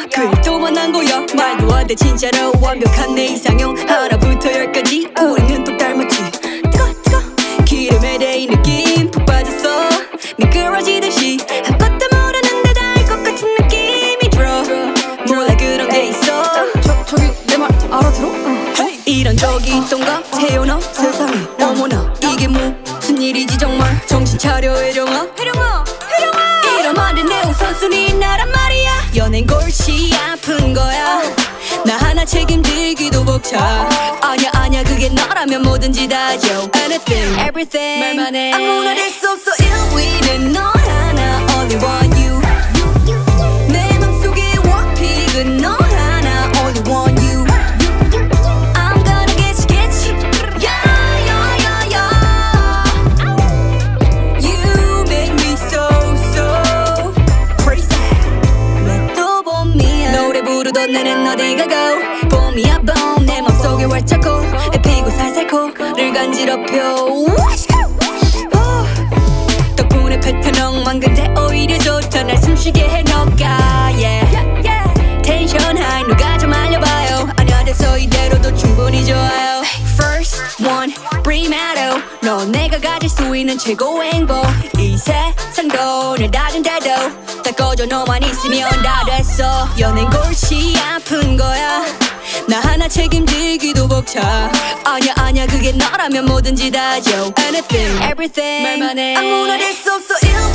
글도만 한 거야. 말도 안 돼 진짜로 완벽한 내 이상형. 하나부터 열까지 우리는 똑 닮았지. 기름에 대인 느낌 푹 빠졌어. 미끄러지듯이 아무것도 모르는데 다 알 것 같은 느낌이 들어. 몰라 그런 게 있어. 저기 내 말 알아들어? 이런 적이 있던가 태어나 세상에. 어머나 이게 무슨 일이지 정말. 정신 차려 혜령아. 이런 말은 내 우선순위 나란 말이야. 연예인 골치 아픈 거야. 나 하나 책임지기도 벅차. 아냐 그게 너라면 뭐든지 다죠. Anything, everything 말만 해. 아무나 될 수 없어 1위는 너 하나. Only want you. 내 맘속에 워픽은 너 하나. Only want you. I'm gonna get you. Yeah. You make me so crazy. 왜 또 봄이야. 노래 부르던 내는 어디 가고. 봄이야 봄 내 맘속에 활짝 피고 살살 코를 간지럽혀. 덕분에 패턴 엉망근데 오히려 좋다. 날 숨쉬게 해 너가. 텐션 하이 누가 좀 알려봐요. 아냐 돼서 이대로도 충분히 좋아요. First one bring out. 너 내가 가질 수 있는 최고의 행복. 이 세상도 날 다른데도 다 꺼져 너만 있으면 다 됐어. 연예인 골치 아픈 거야. 나 하나 책임지기도 벅차. 아냐 그게 너라면 뭐든지 다죠. Anything, everything 말만 해. 아무나 될 수 없어